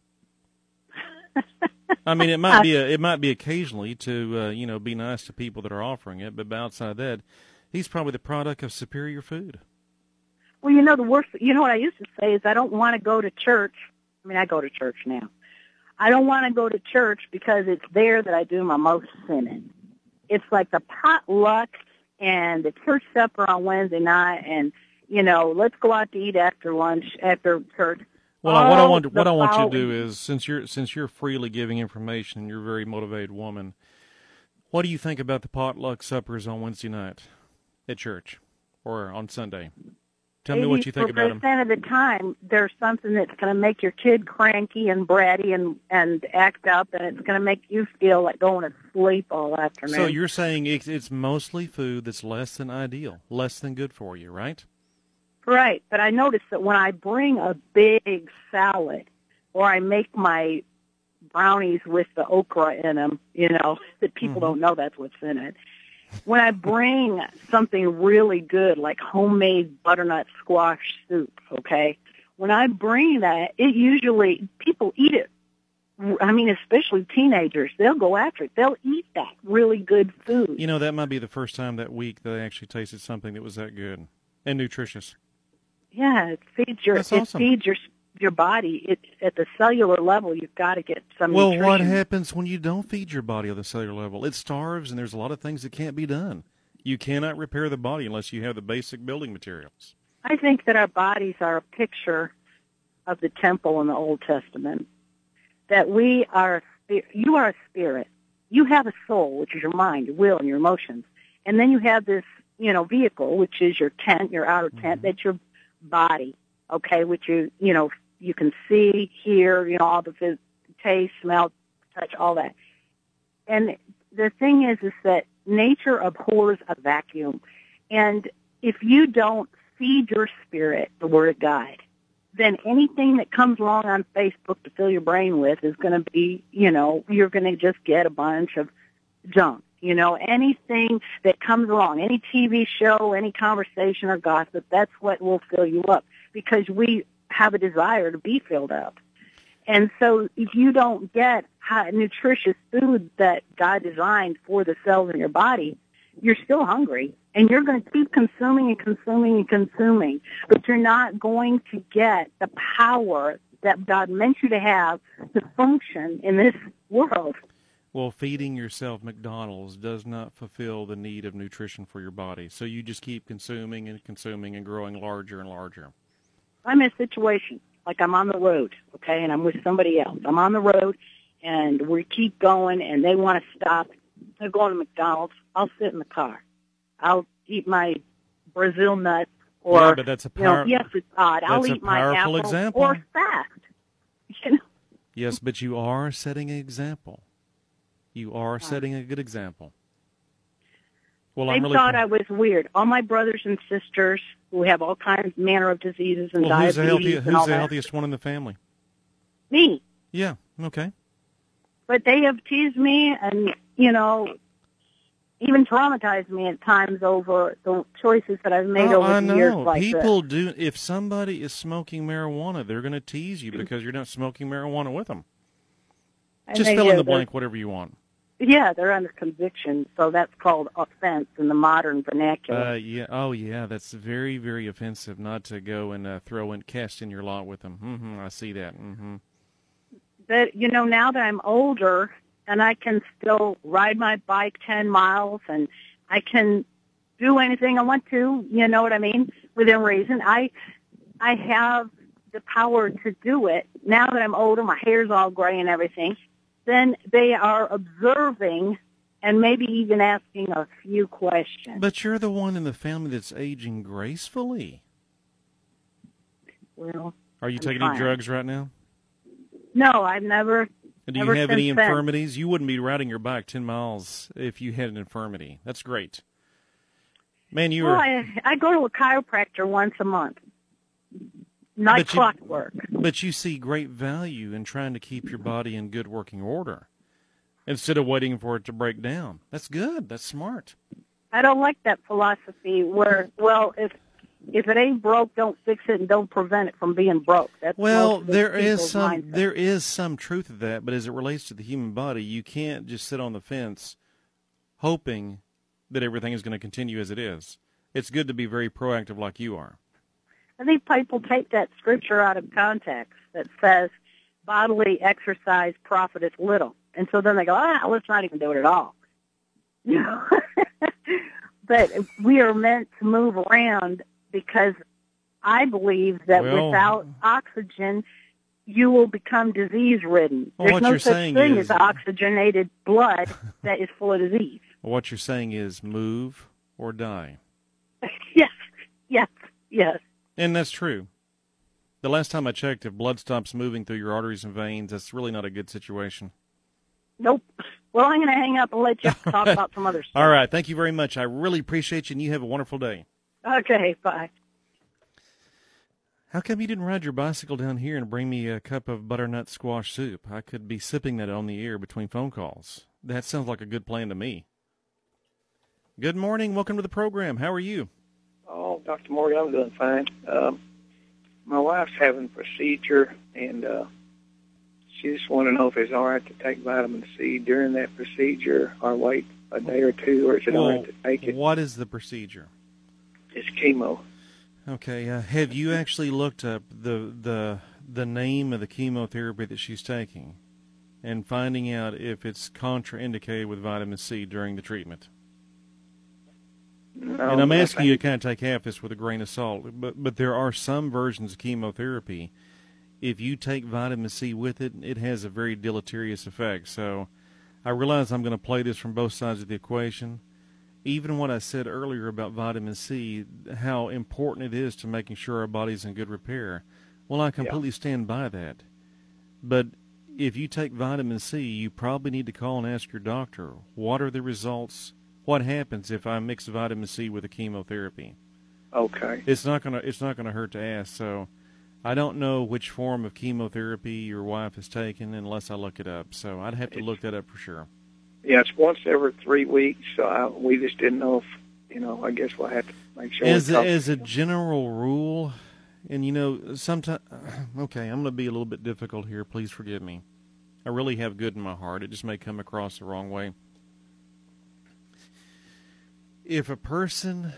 I mean, it might be occasionally to be nice to people that are offering it, but outside that, he's probably the product of superior food. Well, the worst, what I used to say is I don't want to go to church. I mean, I go to church now. I don't want to go to church because it's there that I do my most sinning. It's like the potluck and the church supper on Wednesday night, and let's go out to eat after lunch, after church. Well, what I want you to do is, since you're freely giving information and you're a very motivated woman, what do you think about the potluck suppers on Wednesday night at church or on Sunday? Tell me what you think about them. 80% of the time, there's something that's going to make your kid cranky and bratty and act up, and it's going to make you feel like going to sleep all afternoon. So you're saying it's mostly food that's less than ideal, less than good for you, right? Right, but I notice that when I bring a big salad or I make my brownies with the okra in them, that people don't know that's what's in it. When I bring something really good, like homemade butternut squash soup, okay, when I bring that, it usually, people eat it. I mean, especially teenagers, they'll go after it. They'll eat that really good food. That might be the first time that week that I actually tasted something that was that good and nutritious. Yeah, it feeds your body. It's at the cellular level. You've got to get some nutrition. Well, what happens when you don't feed your body on the cellular level? It starves, and there's a lot of things that can't be done. You cannot repair the body unless you have the basic building materials. I think that our bodies are a picture of the temple in the Old Testament. That you are a spirit. You have a soul, which is your mind, your will, and your emotions. And then you have this, vehicle, which is your tent, your outer tent, that's your body, okay, which you can see, hear, all the taste, smell, touch, all that. And the thing is that nature abhors a vacuum. And if you don't feed your spirit the Word of God, then anything that comes along on Facebook to fill your brain with is going to be, you're going to just get a bunch of junk. Anything that comes along, any TV show, any conversation or gossip, that's what will fill you up because we have a desire to be filled up. And so if you don't get nutritious food that God designed for the cells in your body, you're still hungry. And you're going to keep consuming and consuming and consuming. But you're not going to get the power that God meant you to have to function in this world. Well, feeding yourself McDonald's does not fulfill the need of nutrition for your body. So you just keep consuming and consuming and growing larger and larger. I'm in a situation, like I'm on the road, okay, and I'm with somebody else. I'm on the road, and we keep going, and they want to stop. They're going to McDonald's. I'll sit in the car. I'll eat my Brazil nuts, or, yeah, but that's a yes, it's odd. I'll eat my apple example. Or fast. Yes, but you are setting an example. You are setting a good example. Well, they thought I was weird. All my brothers and sisters who have all kinds manner of diseases and diabetes who's the healthiest one in the family? Me. Yeah, okay. But they have teased me and, even traumatized me at times over the choices that I've made over the years like this. People do. If somebody is smoking marijuana, they're going to tease you because you're not smoking marijuana with them. Just fill in the blank, whatever you want. Yeah, they're under conviction, so that's called offense in the modern vernacular. Yeah. Oh, yeah, that's very, very offensive not to go and cast in your lot with them. Mm-hmm, I see that. Mm-hmm. But, now that I'm older and I can still ride my bike 10 miles and I can do anything I want to, you know what I mean, within reason, I have the power to do it. Now that I'm older, my hair's all gray and everything, then they are observing and maybe even asking a few questions. But you're the one in the family that's aging gracefully. Well, are you taking any drugs right now? No, I've never. Do you have any infirmities? You wouldn't be riding your bike 10 miles if you had an infirmity. That's great. Man, I go to a chiropractor once a month. Not clockwork. But you see great value in trying to keep your body in good working order instead of waiting for it to break down. That's good. That's smart. I don't like that philosophy where, well, if it ain't broke, don't fix it and don't prevent it from being broke. That's there is some truth to that, but as it relates to the human body, you can't just sit on the fence hoping that everything is going to continue as it is. It's good to be very proactive like you are. I think people take that scripture out of context that says bodily exercise profiteth little. And so then they go, let's not even do it at all. You know? But we are meant to move around because I believe that without oxygen, you will become disease-ridden. There's no such thing as oxygenated blood that is full of disease. What you're saying is move or die. Yes. And that's true. The last time I checked, if blood stops moving through your arteries and veins, that's really not a good situation. Nope. Well, I'm going to hang up and let you talk about some other stuff. All right. Thank you very much. I really appreciate you, and you have a wonderful day. Okay, bye. How come you didn't ride your bicycle down here and bring me a cup of butternut squash soup? I could be sipping that on the air between phone calls. That sounds like a good plan to me. Good morning. Welcome to the program. How are you? Oh, Dr. Morey, I'm doing fine. My wife's having a procedure, and she just wanted to know if it's all right to take vitamin C during that procedure or wait a day or two, or is it all right to take it? What is the procedure? It's chemo. Okay. Have you actually looked up the name of the chemotherapy that she's taking and finding out if it's contraindicated with vitamin C during the treatment? No, and I'm asking you to kind of take half this with a grain of salt, but there are some versions of chemotherapy. If you take vitamin C with it, it has a very deleterious effect. So I realize I'm going to play this from both sides of the equation. Even what I said earlier about vitamin C, how important it is to making sure our body's in good repair. Well, I completely stand by that. But if you take vitamin C, you probably need to call and ask your doctor, what are the results? What happens if I mix vitamin C with a chemotherapy? Okay. It's not gonna hurt to ask. So I don't know which form of chemotherapy your wife has taken unless I look it up. So I'd have to look that up for sure. Yeah, it's once every 3 weeks. So we just didn't know if, I guess we'll have to make sure. As a general rule, and sometimes, okay, I'm going to be a little bit difficult here. Please forgive me. I really have good in my heart. It just may come across the wrong way. If a person,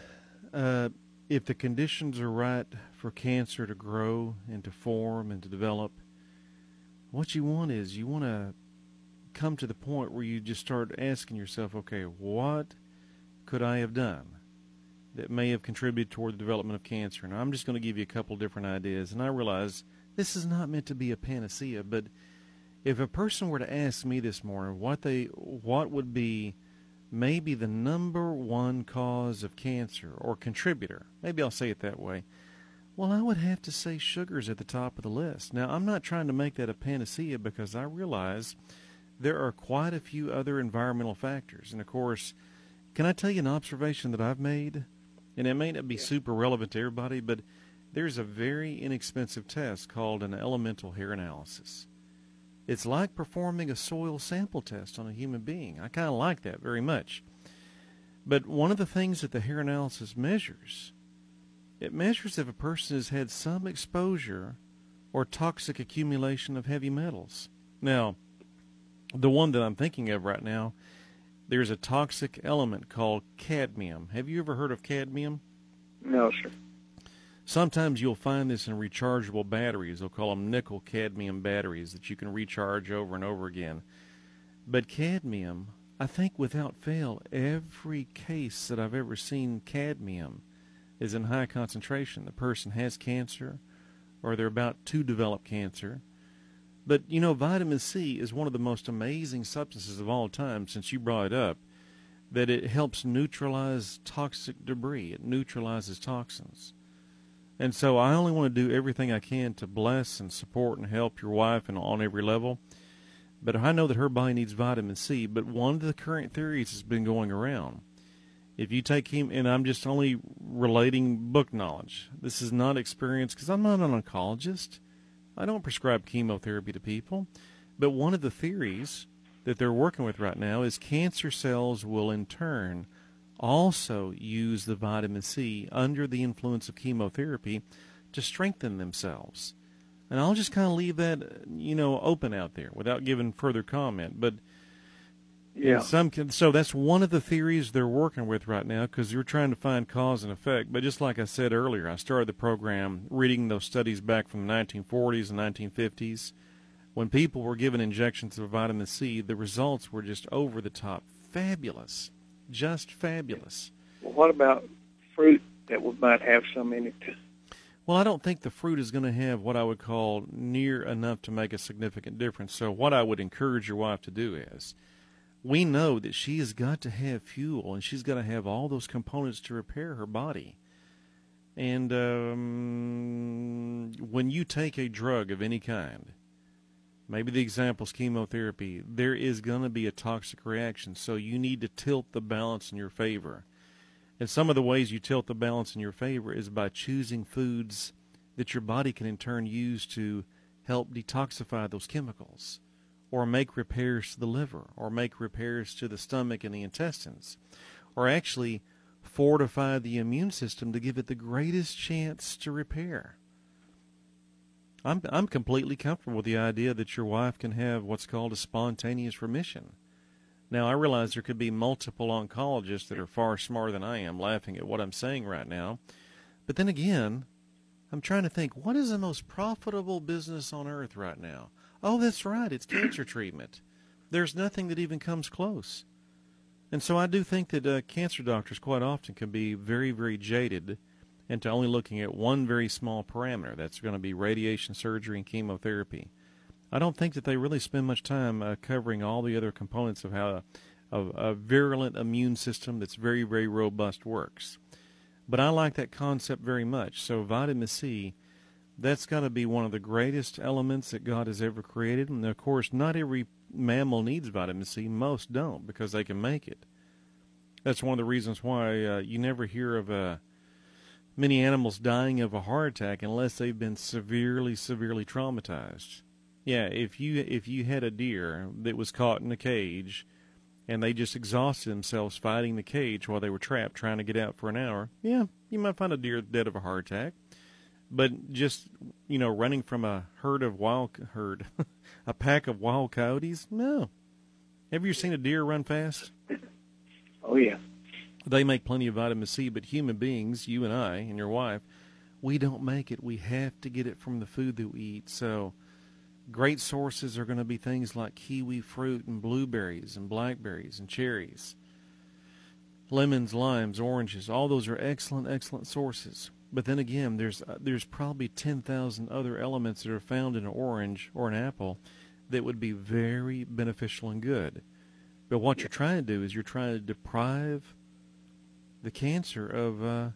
if the conditions are right for cancer to grow and to form and to develop, what you want is you want to come to the point where you just start asking yourself, okay, what could I have done that may have contributed toward the development of cancer? And I'm just going to give you a couple different ideas. And I realize this is not meant to be a panacea, but if a person were to ask me this morning what would be maybe the number one cause of cancer or contributor, maybe I'll say it that way, well, I would have to say sugar's at the top of the list. Now, I'm not trying to make that a panacea because I realize there are quite a few other environmental factors. And, of course, can I tell you an observation that I've made? And it may not be super relevant to everybody, but there's a very inexpensive test called an elemental hair analysis. It's like performing a soil sample test on a human being. I kind of like that very much. But one of the things that the hair analysis measures, it measures if a person has had some exposure or toxic accumulation of heavy metals. Now, the one that I'm thinking of right now, there's a toxic element called cadmium. Have you ever heard of cadmium? No, sir. Sometimes you'll find this in rechargeable batteries. They'll call them nickel-cadmium batteries that you can recharge over and over again. But cadmium, I think without fail, every case that I've ever seen cadmium is in high concentration. The person has cancer or they're about to develop cancer. But, vitamin C is one of the most amazing substances of all time, since you brought it up, that it helps neutralize toxic debris. It neutralizes toxins. And so I only want to do everything I can to bless and support and help your wife and on every level. But I know that her body needs vitamin C. But one of the current theories that's been going around If you take chemo, and I'm just only relating book knowledge. This is not experience because I'm not an oncologist. I don't prescribe chemotherapy to people. But one of the theories that they're working with right now is cancer cells will in turn also use the vitamin C under the influence of chemotherapy to strengthen themselves. And I'll just kind of leave that, open out there without giving further comment. But Yeah. so that's one of the theories they're working with right now because they're trying to find cause and effect. But just like I said earlier, I started the program reading those studies back from the 1940s and 1950s. When people were given injections of vitamin C, the results were just over the top. Fabulous. Just fabulous. Well, what about fruit that might have some in it? Well, I don't think the fruit is going to have what I would call near enough to make a significant difference. So what I would encourage your wife to do is, we know that she has got to have fuel, and she's got to have all those components to repair her body. And when you take a drug of any kind, maybe the example is chemotherapy, there is going to be a toxic reaction, so you need to tilt the balance in your favor. And some of the ways you tilt the balance in your favor is by choosing foods that your body can in turn use to help detoxify those chemicals, or make repairs to the liver, or make repairs to the stomach and the intestines, or actually fortify the immune system to give it the greatest chance to repair. I'm completely comfortable with the idea that your wife can have what's called a spontaneous remission. Now, I realize there could be multiple oncologists that are far smarter than I am laughing at what I'm saying right now. But then again, I'm trying to think, what is the most profitable business on earth right now? Oh, that's right, it's cancer treatment. There's nothing that even comes close. And so I do think that cancer doctors quite often can be very, very jaded into only looking at one very small parameter. That's going to be radiation surgery and chemotherapy. I don't think that they really spend much time covering all the other components of how a virulent immune system that's very, very robust works. But I like that concept very much. So vitamin C, that's got to be one of the greatest elements that God has ever created. And, of course, not every mammal needs vitamin C. Most don't because they can make it. That's one of the reasons why you never hear of many animals dying of a heart attack unless they've been severely, severely traumatized. Yeah, if you had a deer that was caught in a cage and they just exhausted themselves fighting the cage while they were trapped trying to get out for an hour, yeah, you might find a deer dead of a heart attack. But just, running from a a pack of wild coyotes, no. Have you seen a deer run fast? Oh, yeah. They make plenty of vitamin C, but human beings, you and I and your wife, we don't make it. We have to get it from the food that we eat. So great sources are going to be things like kiwi fruit and blueberries and blackberries and cherries. Lemons, limes, oranges, all those are excellent, excellent sources. But then again, there's probably 10,000 other elements that are found in an orange or an apple that would be very beneficial and good. But what you're trying to do is you're trying to deprive the cancer of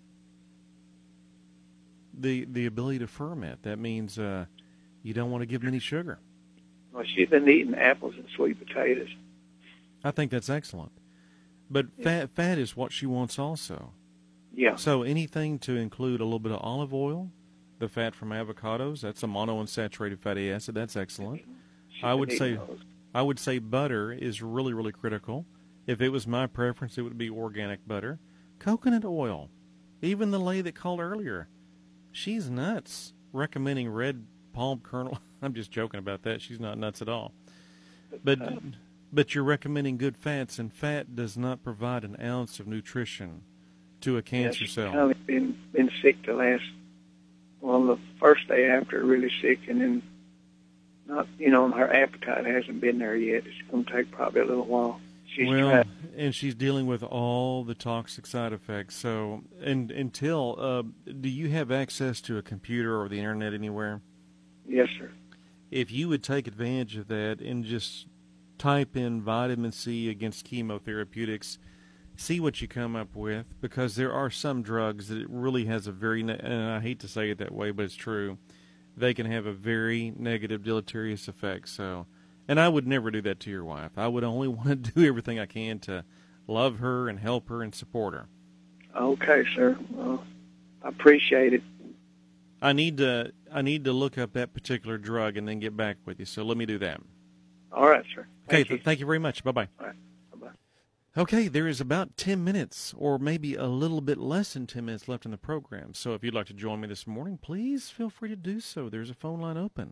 the ability to ferment. That means you don't want to give them any sugar. Well, she's been eating apples and sweet potatoes. I think that's excellent. But fat is what she wants also. Yeah. So anything to include a little bit of olive oil, the fat from avocados, that's a monounsaturated fatty acid. That's excellent. I would say butter is really, really critical. If it was my preference, it would be organic butter. Coconut oil. Even the lady that called earlier, she's nuts recommending red palm kernel. I'm just joking about that. She's not nuts at all. But you're recommending good fats, and fat does not provide an ounce of nutrition to a cancer cell. She's kind of been sick the first day after, really sick, and then not, her appetite hasn't been there yet. It's going to take probably a little while. And she's dealing with all the toxic side effects. So, do you have access to a computer or the internet anywhere? Yes, sir. If you would take advantage of that and just type in vitamin C against chemotherapeutics, see what you come up with, because there are some drugs that it really has a very, and I hate to say it that way, but it's true, they can have a very negative, deleterious effect. So, and I would never do that to your wife. I would only want to do everything I can to love her and help her and support her. Okay, sir. Well, I appreciate it. I need to look up that particular drug and then get back with you. So let me do that. All right, sir. Okay, Thank you. thank you very much. Bye-bye. All right. Bye-bye. Okay, there is about 10 minutes or maybe a little bit less than 10 minutes left in the program. So if you'd like to join me this morning, please feel free to do so. There's a phone line open,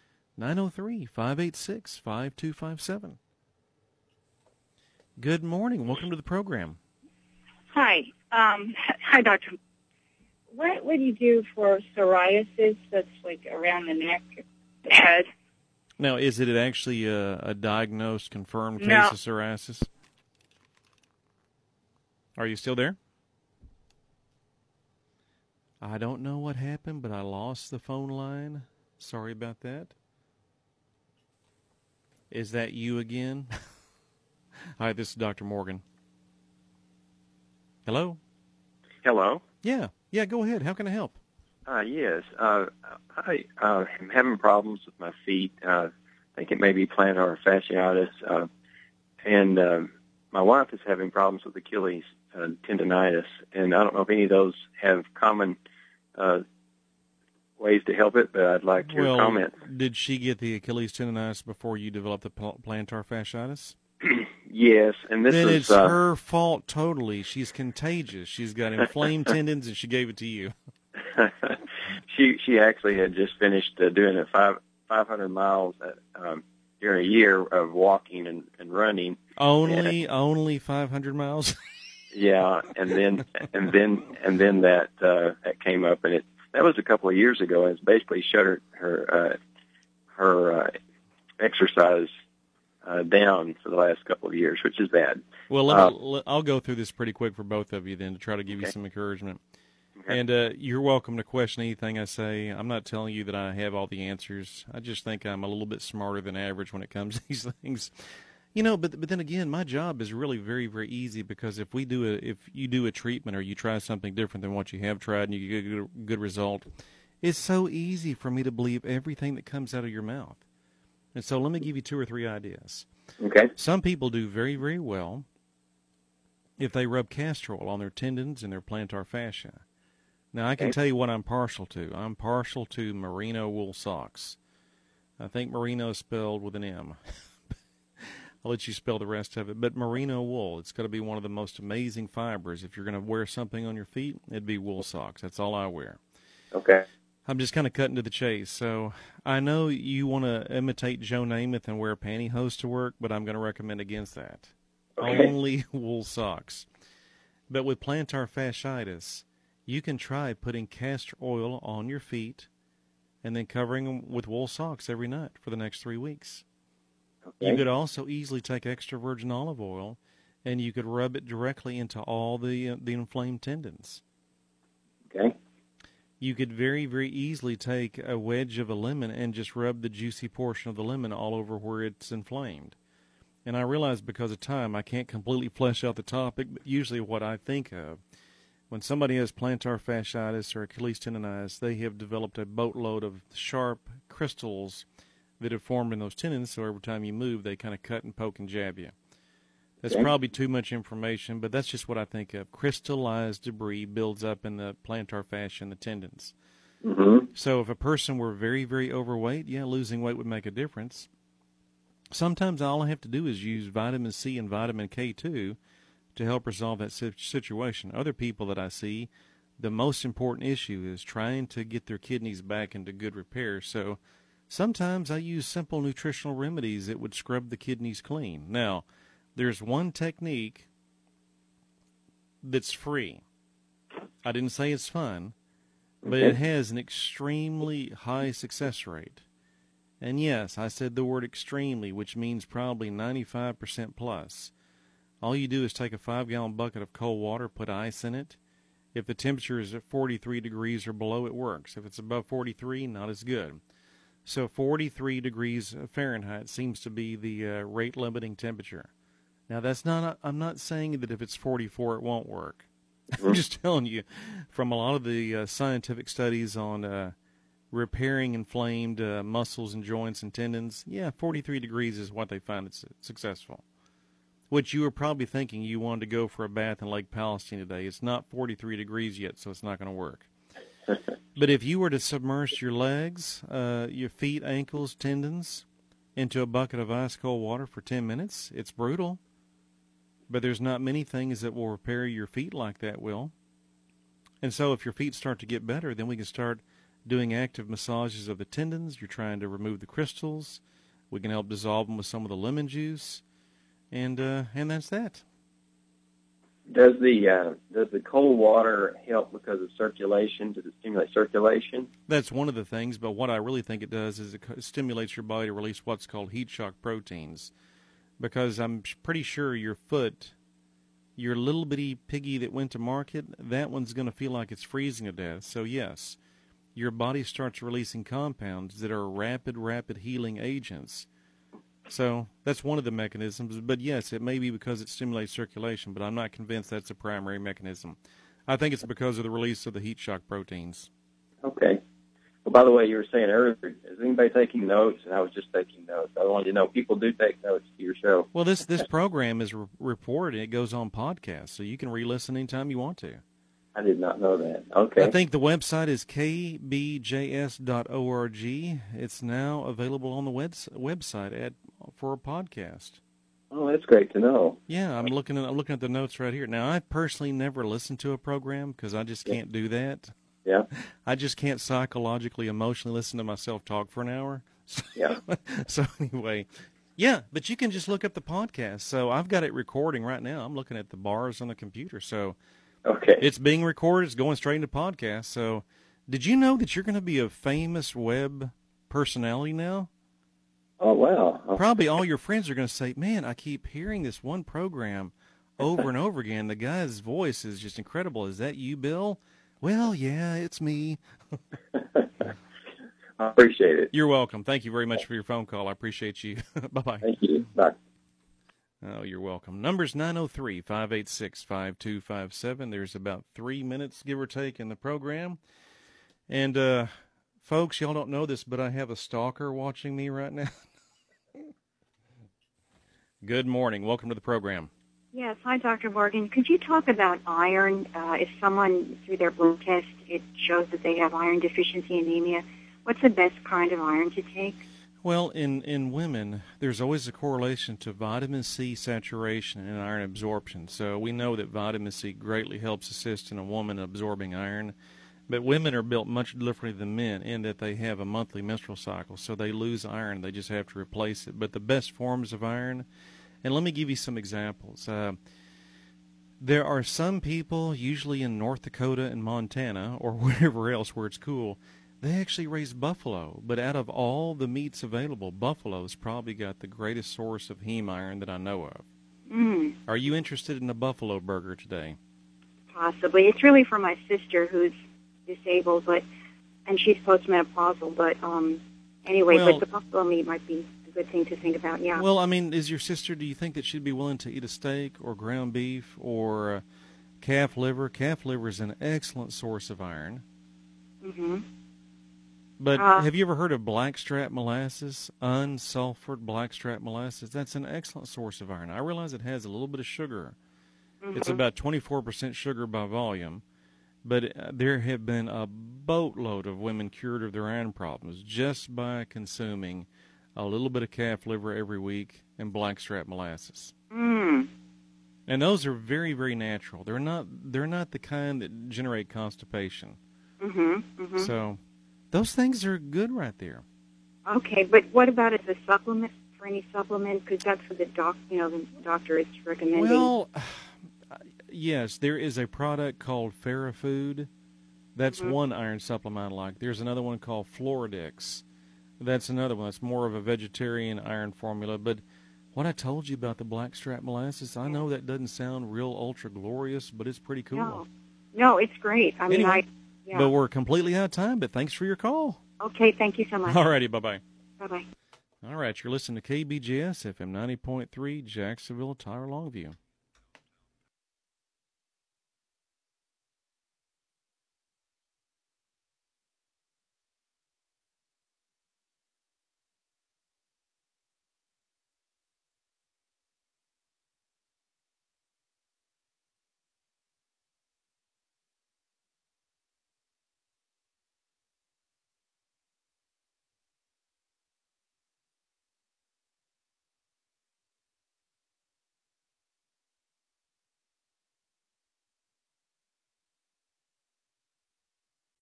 903-586-5257. Good morning. Welcome to the program. Hi. Hi, Doctor. What would you do for psoriasis that's like around the neck, the head? Now, is it actually a diagnosed, confirmed case No. of psoriasis? Are you still there? I don't know what happened, but I lost the phone line. Sorry about that. Is that you again? Hi, this is Dr. Morgan. Hello? Hello. Yeah, go ahead. How can I help? Yes. I am having problems with my feet. I think it may be plantar fasciitis. And my wife is having problems with Achilles tendonitis. And I don't know if any of those have common ways to help it, but I'd like your comments. Did she get the Achilles tendonitis before you developed the plantar fasciitis? Yes, and this then is it's her fault totally. She's contagious. She's got inflamed tendons, and she gave it to you. She actually had just finished doing 500 miles during a year of walking and running. Only 500 miles. Yeah, and then that came up, and that was a couple of years ago, and it's basically shut her exercise down for the last couple of years, which is bad. Well, I'll go through this pretty quick for both of you then to try to give you some encouragement. Okay. And you're welcome to question anything I say. I'm not telling you that I have all the answers. I just think I'm a little bit smarter than average when it comes to these things. You know, but then again, my job is really very, very easy because if you do a treatment or you try something different than what you have tried and you get a good result, it's so easy for me to believe everything that comes out of your mouth. And so let me give you 2 or 3 ideas. Okay. Some people do very, very well if they rub castor oil on their tendons and their plantar fascia. Now, I can tell you what I'm partial to. I'm partial to merino wool socks. I think merino is spelled with an M. I'll let you spell the rest of it. But merino wool, it's got to be one of the most amazing fibers. If you're going to wear something on your feet, it'd be wool socks. That's all I wear. Okay. I'm just kind of cutting to the chase. So I know you want to imitate Joe Namath and wear pantyhose to work, but I'm going to recommend against that. Okay. Only wool socks. But with plantar fasciitis, you can try putting castor oil on your feet and then covering them with wool socks every night for the next 3 weeks. Okay. You could also easily take extra virgin olive oil and you could rub it directly into all the inflamed tendons. Okay. You could very, very easily take a wedge of a lemon and just rub the juicy portion of the lemon all over where it's inflamed. And I realize because of time I can't completely flesh out the topic, but usually what I think of, when somebody has plantar fasciitis or Achilles tendonitis, they have developed a boatload of sharp crystals that have formed in those tendons, so every time you move, they kind of cut and poke and jab you. That's probably too much information, but that's just what I think of. Crystallized debris builds up in the plantar fascia and the tendons. Mm-hmm. So if a person were very, very overweight, losing weight would make a difference. Sometimes all I have to do is use vitamin C and vitamin K2 to help resolve that situation. Other people that I see, the most important issue is trying to get their kidneys back into good repair. So sometimes I use simple nutritional remedies that would scrub the kidneys clean. Now, there's one technique that's free. I didn't say it's fun, but it has an extremely high success rate. And yes, I said the word extremely, which means probably 95% plus. All you do is take a 5-gallon bucket of cold water, put ice in it. If the temperature is at 43 degrees or below, it works. If it's above 43, not as good. So 43 degrees Fahrenheit seems to be the rate-limiting temperature. Now, I'm not saying that if it's 44 it won't work. I'm just telling you from a lot of the scientific studies on repairing inflamed muscles and joints and tendons, 43 degrees is what they find it's successful. which you were probably thinking you wanted to go for a bath in Lake Palestine today. It's not 43 degrees yet, so it's not going to work. But if you were to submerge your legs, your feet, ankles, tendons into a bucket of ice cold water for 10 minutes, it's brutal. But there's not many things that will repair your feet like that will. And so if your feet start to get better, then we can start doing active massages of the tendons. You're trying to remove the crystals. We can help dissolve them with some of the lemon juice. And that's that. Does the cold water help because of circulation? Does it stimulate circulation? That's one of the things, but what I really think it does is it stimulates your body to release what's called heat shock proteins. Because I'm pretty sure your foot, your little bitty piggy that went to market, that one's going to feel like it's freezing to death. So yes, your body starts releasing compounds that are rapid healing agents. So that's one of the mechanisms. But yes, it may be because it stimulates circulation, but I'm not convinced that's a primary mechanism. I think it's because of the release of the heat shock proteins. Okay. Well, by the way, you were saying earlier, is anybody taking notes? And I was just taking notes. I wanted to know, people do take notes to your show. Well, this program is reported. It goes on podcast, so you can re-listen anytime you want to. I did not know that. Okay. I think the website is kbjs.org. It's now available on the website for a podcast. Oh, that's great to know. Yeah, I'm looking at the notes right here. Now, I personally never listen to a program because I just can't do that. Yeah. I just can't psychologically, emotionally listen to myself talk for an hour. Yeah. So anyway, yeah, but you can just look up the podcast. So I've got it recording right now. I'm looking at the bars on the computer. So okay, it's being recorded. It's going straight into podcast. So did you know that you're going to be a famous web personality now? Oh, wow. Probably all your friends are going to say, man, I keep hearing this one program over and over again. The guy's voice is just incredible. Is that you, Bill? Well, yeah, it's me. I appreciate it. You're welcome. Thank you very much for your phone call. I appreciate you. Bye-bye. Thank you. Bye. Oh, you're welcome. Number's 903-586-5257. There's about 3 minutes, give or take, in the program. And, folks, y'all don't know this, but I have a stalker watching me right now. Good morning. Welcome to the program. Yes. Hi, Dr. Morgan. Could you talk about iron? If someone, through their blood test, it shows that they have iron deficiency anemia, what's the best kind of iron to take? Well, in women, there's always a correlation to vitamin C saturation and iron absorption. So we know that vitamin C greatly helps assist in a woman absorbing iron. But women are built much differently than men in that they have a monthly menstrual cycle, so they lose iron. They just have to replace it. But the best forms of iron, and let me give you some examples. There are some people, usually in North Dakota and Montana or wherever else where it's cool, they actually raise buffalo. But out of all the meats available, buffalo's probably got the greatest source of heme iron that I know of. Are you interested in a buffalo burger today? Possibly. It's really for my sister who's disabled, and she's postmenopausal. But anyway, Well, but the buffalo meat might be a good thing to think about. Yeah. Well, I mean, is your sister, do you think that she'd be willing to eat a steak or ground beef or calf liver? Calf liver is an excellent source of iron. Mm-hmm. But have you ever heard of blackstrap molasses, unsulfured blackstrap molasses? That's an excellent source of iron. I realize it has a little bit of sugar. Mm-hmm. It's about 24% sugar by volume. But there have been a boatload of women cured of their iron problems just by consuming a little bit of calf liver every week and blackstrap molasses. Mm. And those are very, very natural. They're not the kind that generate constipation. Mm-hmm. Mm-hmm. So those things are good right there. Okay, but what about as a supplement, for any supplement? Because that's what the doctor is recommending. Well, yes, there is a product called Ferrofood. That's one iron supplement I like. There's another one called Floridix. That's another one. That's more of a vegetarian iron formula. But what I told you about the blackstrap molasses, I know that doesn't sound real ultra glorious, but it's pretty cool. No, it's great. I mean, anyway, but we're completely out of time, but thanks for your call. Okay, thank you so much. All righty, bye-bye. Bye-bye. All right, you're listening to KBGS FM 90.3, Jacksonville, Tyler, Longview.